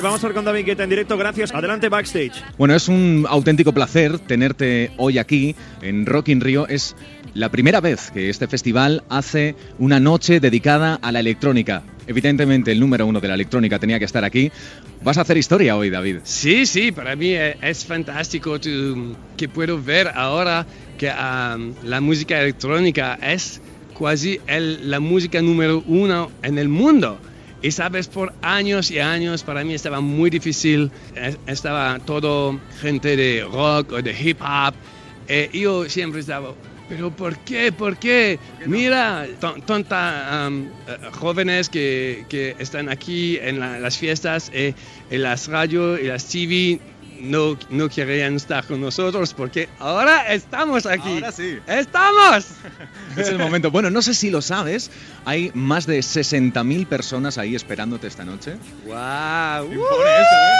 Vamos a ver con David Guetta en directo, gracias. Adelante backstage. Bueno, es un auténtico placer tenerte hoy aquí en Rock in Rio. Es la primera vez que este festival hace una noche dedicada a la electrónica. Evidentemente el número uno de la electrónica tenía que estar aquí. Vas a hacer historia hoy, David. Sí, para mí es fantástico que puedo ver ahora que la música electrónica es casi la música número uno en el mundo. Y sabes, por años y años para mí estaba muy difícil, estaba todo gente de rock o de hip hop, yo siempre estaba, pero ¿por qué? ¿Por qué? Mira, jóvenes que están aquí en las fiestas, en las radios y las TV, no querían estar con nosotros porque ahora estamos aquí. Ahora sí. ¡Estamos! Es el momento. Bueno, no sé si lo sabes, hay más de 60.000 personas ahí esperándote esta noche. ¡Wow! Impone eso, ¿eh?